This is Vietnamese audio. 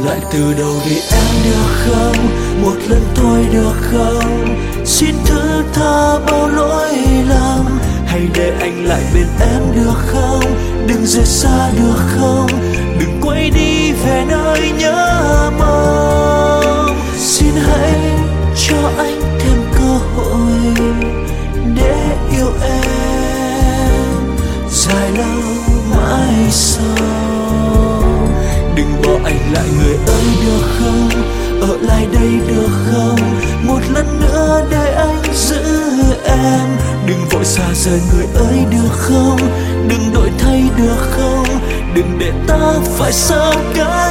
lại từ đầu đi em được không? Một lần thôi được không? Xin thứ tha bao lỗi lầm, hãy để anh lại bên em được không? Đừng rời xa được không? Đừng quay đi về nơi nhớ mong. Xin hãy cho anh thêm cơ hội để yêu em dài lâu mãi sau. Đừng bỏ anh lại người ơi được không? Ở lại đây được không? Một lần nữa để anh giữ em. Đừng vội xa rời người ơi được không? Đừng đổi thay được không? Đừng để ta phải xa cách.